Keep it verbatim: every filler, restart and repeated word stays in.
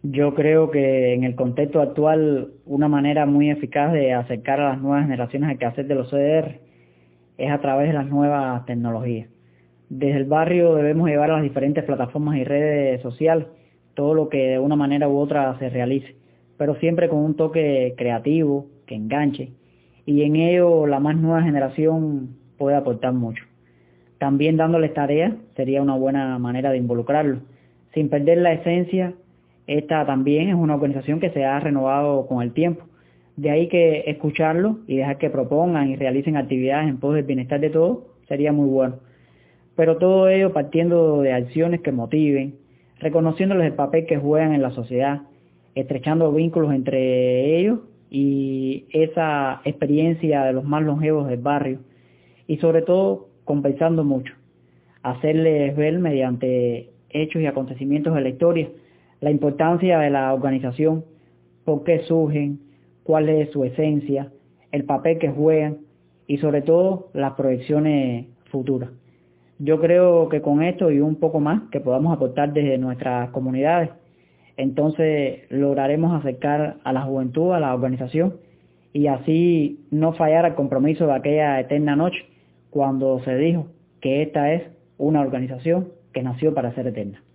Yo creo que en el contexto actual una manera muy eficaz de acercar a las nuevas generaciones al quehacer de los C D R es a través de las nuevas tecnologías. Desde el barrio debemos llevar a las diferentes plataformas y redes sociales todo lo que de una manera u otra se realice, pero siempre con un toque creativo, que enganche, y en ello la más nueva generación puede aportar mucho. También dándoles tareas sería una buena manera de involucrarlos. Sin perder la esencia, esta también es una organización que se ha renovado con el tiempo. De ahí que escucharlos y dejar que propongan y realicen actividades en pos del bienestar de todos sería muy bueno. Pero todo ello partiendo de acciones que motiven, reconociéndoles el papel que juegan en la sociedad, estrechando vínculos entre ellos y esa experiencia de los más longevos del barrio, y sobre todo compensando mucho, hacerles ver mediante hechos y acontecimientos de la historia la importancia de la organización, por qué surgen, cuál es su esencia, el papel que juegan y sobre todo las proyecciones futuras. Yo creo que con esto y un poco más que podamos aportar desde nuestras comunidades, entonces lograremos acercar a la juventud a la organización y así no fallar al compromiso de aquella eterna noche cuando se dijo que esta es una organización que nació para ser eterna.